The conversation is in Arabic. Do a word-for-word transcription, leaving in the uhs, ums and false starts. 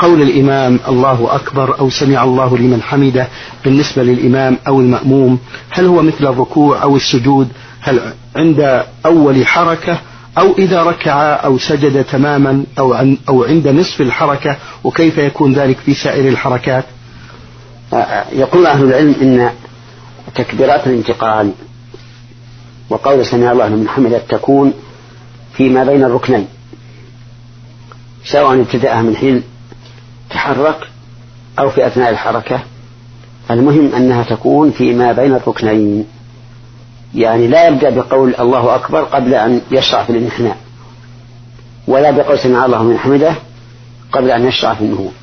قول الإمام الله أكبر أو سمع الله لمن حمده بالنسبة للإمام أو المأموم، هل هو مثل الركوع أو السجود؟ هل عند أول حركة أو إذا ركع أو سجد تماما أو, عن أو عند نصف الحركة؟ وكيف يكون ذلك في سائر الحركات؟ يقول أهل العلم إن تكبيرات الانتقال وقول سمع الله لمن حمده تكون فيما بين الركنين، سواء ابتدأها من حين تحرك أو في أثناء الحركة، المهم أنها تكون فيما بين الركنين، يعني لا يبدأ بقول الله أكبر قبل أن يشرع في الانحناء، ولا بقول سمع الله لمن حمده قبل أن يشرع في النهوض.